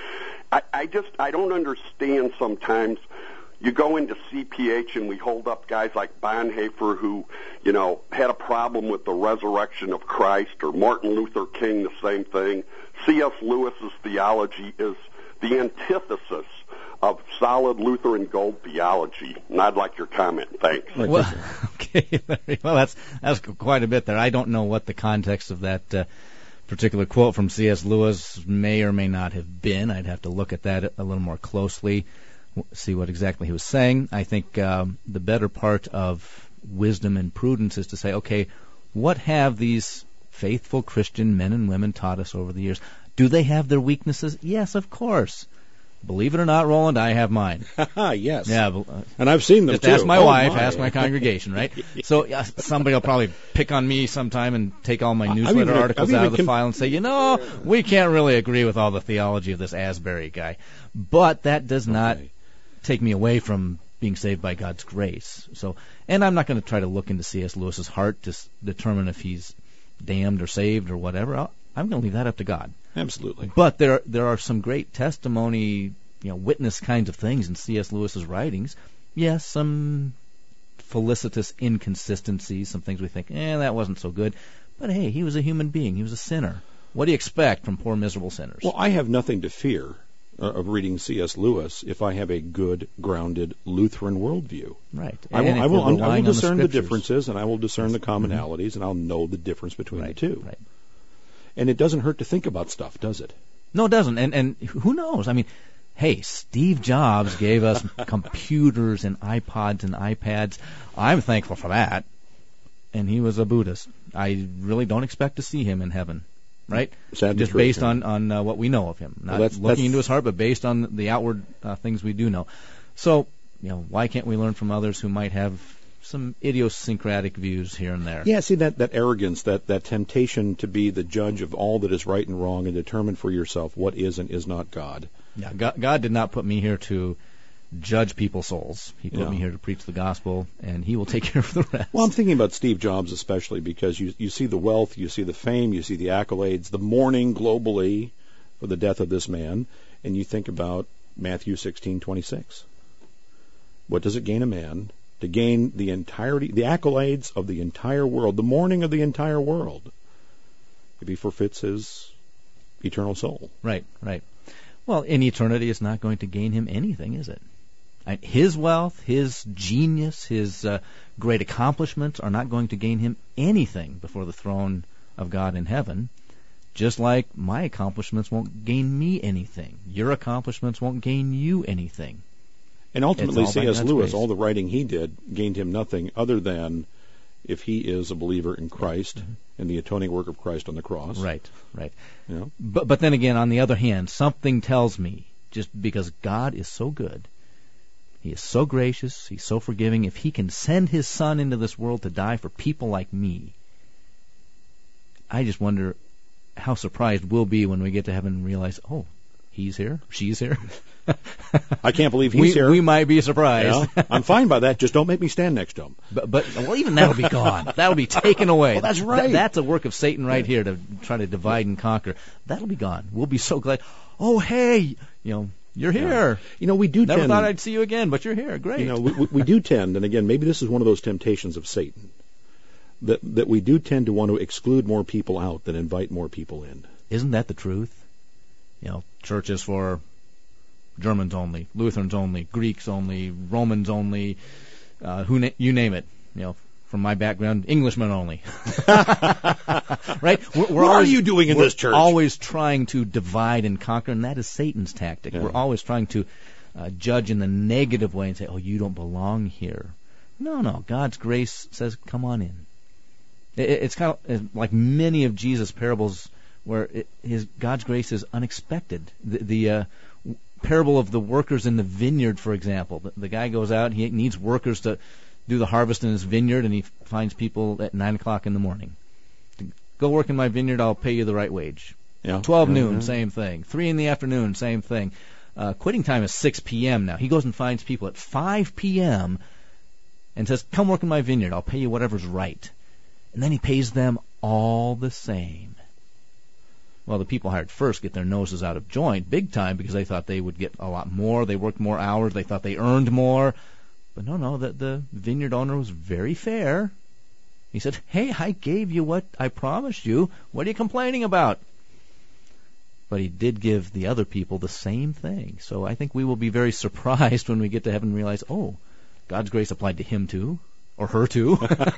I don't understand sometimes. You go into CPH and we hold up guys like Bonhoeffer who, had a problem with the resurrection of Christ, or Martin Luther King, the same thing. C.S. Lewis's theology is the antithesis of solid Lutheran gold theology. And I'd like your comment. Thanks. Well, okay. Well, that's quite a bit there. I don't know what the context of that particular quote from C.S. Lewis may or may not have been. I'd have to look at that a little more closely, see what exactly he was saying. I think the better part of wisdom and prudence is to say, okay, what have these faithful Christian men and women taught us over the years? Do they have their weaknesses? Yes, of course. Believe it or not, Roland, I have mine. Yes. Yeah, and I've seen them just too. Ask my wife, ask my congregation, right? So somebody will probably pick on me sometime and take all my newsletter articles out of the file and say, we can't really agree with all the theology of this Asbury guy. But that does not take me away from being saved by God's grace. So, and I'm not going to try to look into C.S. Lewis's heart to determine if he's damned or saved or whatever. I'm going to leave that up to God. Absolutely. But there are some great testimony, witness kinds of things in C.S. Lewis's writings. Yes, some felicitous inconsistencies, some things we think, that wasn't so good. But hey, he was a human being. He was a sinner. What do you expect from poor, miserable sinners? Well, I have nothing to fear of reading C.S. Lewis if I have a good, grounded Lutheran worldview. Right. I will discern the differences, and I will discern the commonalities, and I'll know the difference between the two. Right. And it doesn't hurt to think about stuff, does it? No, it doesn't. And who knows? I mean, hey, Steve Jobs gave us computers and iPods and iPads. I'm thankful for that. And he was a Buddhist. I really don't expect to see him in heaven, right? Just based on what we know of him. Not looking into his heart, but based on the outward things we do know. So, why can't we learn from others who might have some idiosyncratic views here and there? Yeah, see, that arrogance, that temptation to be the judge of all that is right and wrong and determine for yourself what is and is not God. Yeah, God did not put me here to judge people's souls. He put me here to preach the gospel, and he will take care of the rest. Well, I'm thinking about Steve Jobs especially because you see the wealth, you see the fame, you see the accolades, the mourning globally for the death of this man, and you think about Matthew 16:26. What does it gain a man to gain the entirety, the accolades of the entire world, the mourning of the entire world, if he forfeits his eternal soul? Right. Well, in eternity, it's not going to gain him anything, is it? His wealth, his genius, his great accomplishments are not going to gain him anything before the throne of God in heaven, just like my accomplishments won't gain me anything. Your accomplishments won't gain you anything. And ultimately, C.S. Lewis, all the writing he did, gained him nothing other than if he is a believer in Christ and the atoning work of Christ on the cross. Right. But then again, on the other hand, something tells me, just because God is so good, He is so gracious. He's so forgiving. If he can send his Son into this world to die for people like me, I just wonder how surprised we'll be when we get to heaven and realize, oh, he's here, she's here. I can't believe he's here. We might be surprised. Yeah, I'm fine by that. Just don't make me stand next to him. But well, even that'll be gone. That'll be taken away. Well, that's right. That's a work of Satan right here to try to divide and conquer. That'll be gone. We'll be so glad. Oh, hey, you're here. Yeah. We do never thought I'd see you again, but you're here. Great. We do tend, and again, maybe this is one of those temptations of Satan, that we do tend to want to exclude more people out than invite more people in. Isn't that the truth? Churches for Germans only, Lutherans only, Greeks only, Romans only, you name it. From my background, Englishmen only. Right? What are you doing in this church? We're always trying to divide and conquer, and that is Satan's tactic. Yeah. We're always trying to judge in the negative way and say, oh, you don't belong here. No. God's grace says, come on in. It's kind of like many of Jesus' parables where God's grace is unexpected. The parable of the workers in the vineyard, for example. The guy goes out, he needs workers to do the harvest in his vineyard, and he finds people at 9 o'clock in the morning. Go work in my vineyard, I'll pay you the right wage. Yeah. 12 noon, same thing. 3 in the afternoon, same thing. Quitting time is 6 p.m. now. He goes and finds people at 5 p.m. and says, come work in my vineyard, I'll pay you whatever's right. And then he pays them all the same. Well, the people hired first get their noses out of joint big time because they thought they would get a lot more. They worked more hours. They thought they earned more. But no, the vineyard owner was very fair. He said, hey, I gave you what I promised you. What are you complaining about? But he did give the other people the same thing. So I think we will be very surprised when we get to heaven and realize, oh, God's grace applied to him too, or her too.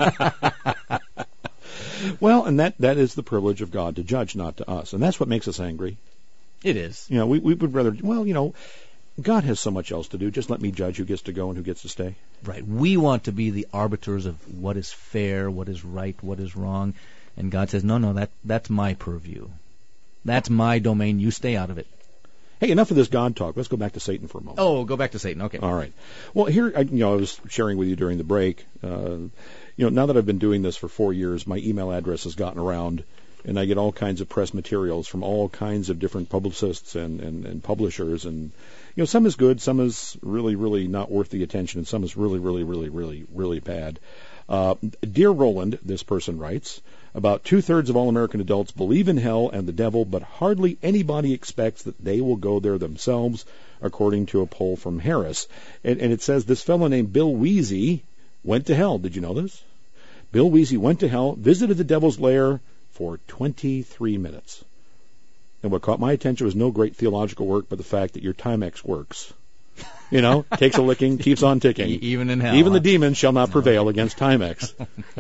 Well, and that is the privilege of God to judge, not to us. And that's what makes us angry. It is. We would rather, God has so much else to do. Just let me judge who gets to go and who gets to stay. Right. We want to be the arbiters of what is fair, what is right, what is wrong. And God says, no, that's my purview. That's my domain. You stay out of it. Hey, enough of this God talk. Let's go back to Satan for a moment. Oh, go back to Satan. Okay. All right. Well, here, I was sharing with you during the break. Now that I've been doing this for 4 years, my email address has gotten around, and I get all kinds of press materials from all kinds of different publicists and publishers. And, some is good, some is really, really not worth the attention, and some is really, really, really, really, really bad. Dear Roland, this person writes, about 2/3 of all American adults believe in hell and the devil, but hardly anybody expects that they will go there themselves, according to a poll from Harris. And it says this fellow named Bill Weezy went to hell. Did you know this? Bill Weezy went to hell, visited the devil's lair for 23 minutes. And what caught my attention was no great theological work, but the fact that your Timex works. Takes a licking, keeps on ticking. Even in hell. Even the demons shall not prevail against Timex.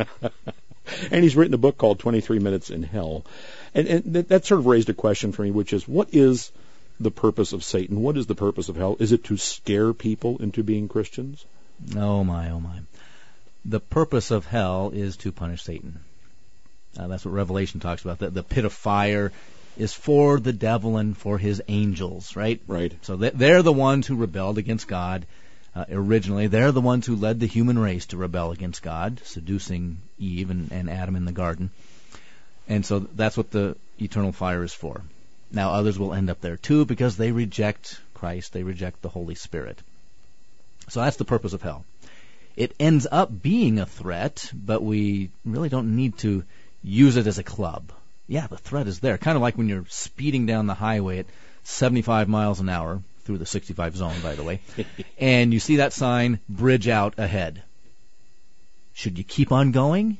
And he's written a book called 23 Minutes in Hell. And that sort of raised a question for me, which is, what is the purpose of Satan? What is the purpose of hell? Is it to scare people into being Christians? Oh, my. The purpose of hell is to punish Satan. That's what Revelation talks about. The pit of fire is for the devil and for his angels, right? Right. So they're the ones who rebelled against God originally. They're the ones who led the human race to rebel against God, seducing Eve and Adam in the garden. And so that's what the eternal fire is for. Now others will end up there too because they reject Christ. They reject the Holy Spirit. So that's the purpose of hell. It ends up being a threat, but we really don't need to use it as a club. Yeah, the threat is there. Kind of like when you're speeding down the highway at 75 miles an hour, through the 65 zone, by the way, and you see that sign, bridge out ahead. Should you keep on going?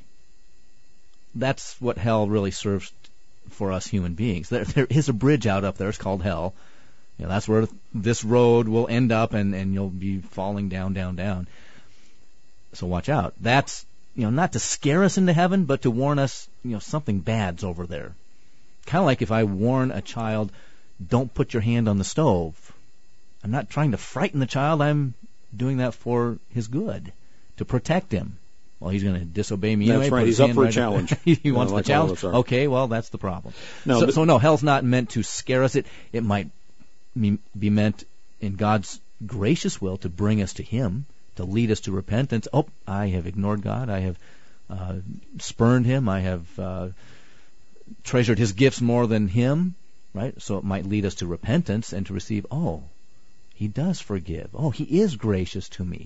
That's what hell really serves for us human beings. There is a bridge out up there. It's called hell. That's where this road will end up, and you'll be falling down. So watch out. That's not to scare us into heaven, but to warn us, something bad's over there. Kind of like if I warn a child, don't put your hand on the stove. I'm not trying to frighten the child. I'm doing that for his good, to protect him. Well, he's going to disobey me anyway. That's right. He's up for a challenge. He wants the challenge. Okay, well, that's the problem. No, hell's not meant to scare us. It might be meant in God's gracious will to bring us to Him, to lead us to repentance. Oh, I have ignored God. I have spurned Him. I have treasured His gifts more than Him, right? So it might lead us to repentance and to receive, oh, He does forgive. Oh, He is gracious to me.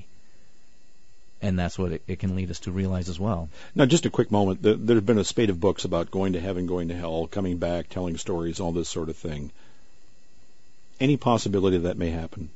And that's what it can lead us to realize as well. Now, just a quick moment. There's been a spate of books about going to heaven, going to hell, coming back, telling stories, all this sort of thing. Any possibility that may happen?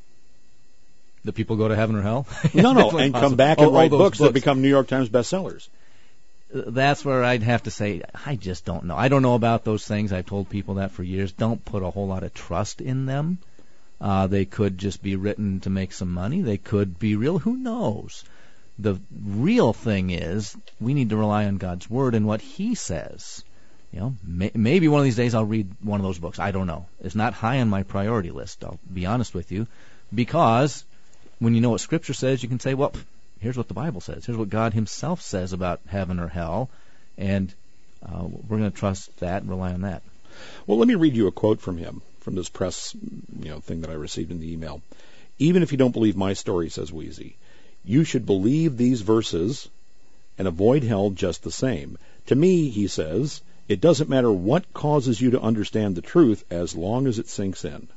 That people go to heaven or hell? No, and come back and write books that become New York Times bestsellers. That's where I'd have to say, I just don't know. I don't know about those things. I've told people that for years. Don't put a whole lot of trust in them. They could just be written to make some money. They could be real. Who knows? The real thing is we need to rely on God's Word and what He says. You know, maybe one of these days I'll read one of those books. I don't know. It's not high on my priority list, I'll be honest with you, because when you know what Scripture says, you can say, well, here's what the Bible says. Here's what God Himself says about heaven or hell, and we're going to trust that and rely on that. Well, let me read you a quote from him, from this press thing that I received in the email. Even if you don't believe my story, says Wheezy, you should believe these verses and avoid hell just the same. To me, he says, it doesn't matter what causes you to understand the truth as long as it sinks in.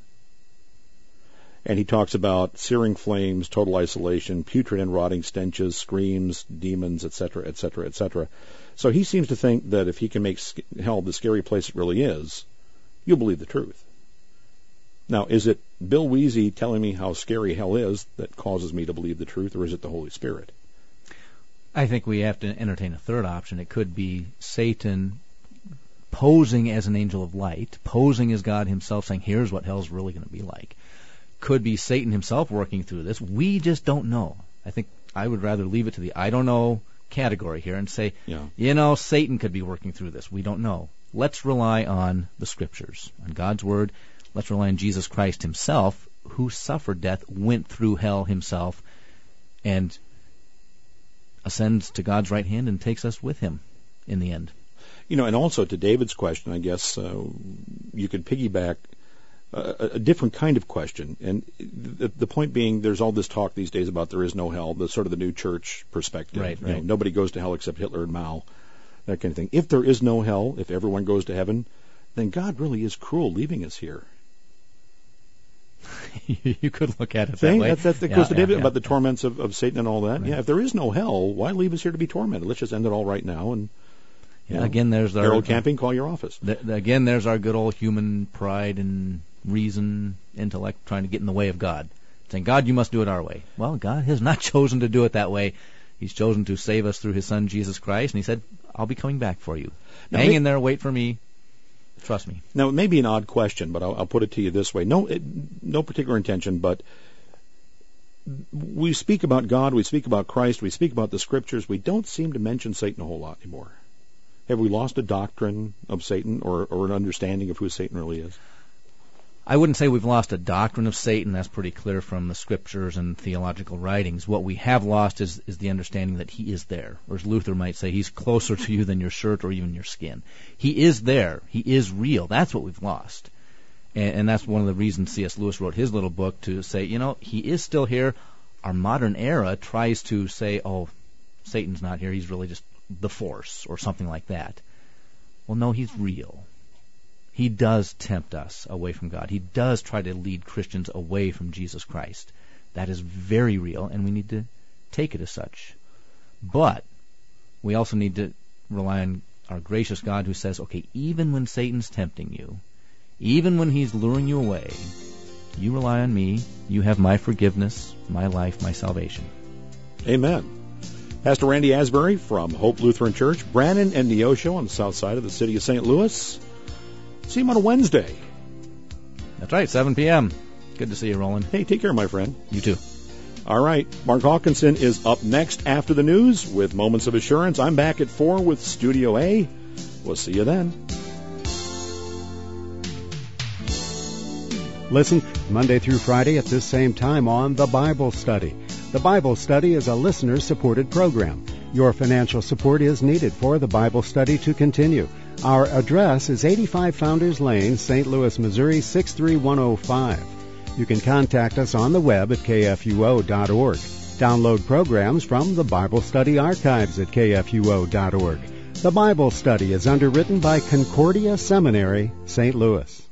And he talks about searing flames, total isolation, putrid and rotting stenches, screams, demons, etc., etc., etc. So he seems to think that if he can make hell the scary place it really is, you'll believe the truth. Now, is it Bill Wheezy telling me how scary hell is that causes me to believe the truth, or is it the Holy Spirit? I think we have to entertain a third option. It could be Satan posing as an angel of light, posing as God Himself, saying, here's what hell's really going to be like. Could be Satan himself working through this. We just don't know. I think I would rather leave it to the I don't know category here and say, Satan could be working through this. We don't know. Let's rely on the Scriptures, on God's Word. Let's rely on Jesus Christ Himself, who suffered death, went through hell Himself, and ascends to God's right hand and takes us with Him in the end. And also to David's question, I guess you could piggyback a different kind of question. And the point being, there's all this talk these days about there is no hell, the sort of the new church perspective. Right. Nobody goes to hell except Hitler and Mao, that kind of thing. If there is no hell, if everyone goes to heaven, then God really is cruel leaving us here. You could look at it that way. That goes to David about the torments of Satan and all that. Right. Yeah, if there is no hell, why leave us here to be tormented? Let's just end it all right now. And again, there's our Harold Camping. Call your office. Again, there's our good old human pride and reason, intellect, trying to get in the way of God, saying, "God, you must do it our way." Well, God has not chosen to do it that way. He's chosen to save us through His Son Jesus Christ, and He said, "I'll be coming back for you. Hang in there, wait for me." Trust me. Now, it may be an odd question, but I'll put it to you this way. No particular intention, but we speak about God, we speak about Christ, we speak about the Scriptures. We don't seem to mention Satan a whole lot anymore. Have we lost a doctrine of Satan or an understanding of who Satan really is? I wouldn't say we've lost a doctrine of Satan. That's pretty clear from the Scriptures and theological writings. What we have lost is the understanding that he is there. Or as Luther might say, he's closer to you than your shirt or even your skin. He is there. He is real. That's what we've lost. And that's one of the reasons C.S. Lewis wrote his little book, to say, he is still here. Our modern era tries to say, oh, Satan's not here. He's really just the force or something like that. Well, no, he's real. He does tempt us away from God. He does try to lead Christians away from Jesus Christ. That is very real, and we need to take it as such. But we also need to rely on our gracious God, who says, okay, even when Satan's tempting you, even when he's luring you away, you rely on me. You have my forgiveness, my life, my salvation. Amen. Pastor Randy Asbury from Hope Lutheran Church, Brannon and Neosho on the south side of the city of St. Louis. See him on a Wednesday. That's right, 7 p.m. Good to see you, Roland. Hey, take care, my friend. You too. All right, Mark Hawkinson is up next after the news with Moments of Assurance. I'm back at 4 with Studio A. We'll see you then. Listen Monday through Friday at this same time on The Bible Study. The Bible Study is a listener-supported program. Your financial support is needed for The Bible Study to continue. Our address is 85 Founders Lane, St. Louis, Missouri, 63105. You can contact us on the web at kfuo.org. Download programs from the Bible Study archives at kfuo.org. The Bible Study is underwritten by Concordia Seminary, St. Louis.